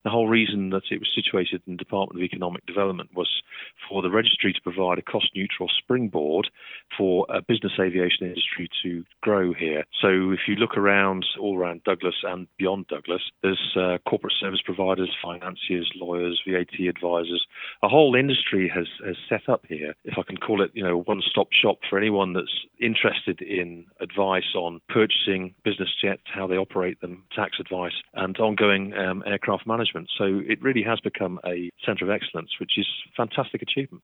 The whole reason that it was situated in the Department of Economic Development was for the registry to provide a cost-neutral springboard for a business aviation industry to grow here. So if you look around, all around Douglas and beyond Douglas, there's corporate service providers, financiers, lawyers, VAT advisors. A whole industry has set up here, if I can call it, a one-stop shop for anyone that's interested in advice on purchasing business jets, how they operate them, tax advice, and ongoing aircraft management. So it really has become a centre of excellence, which is a fantastic achievement.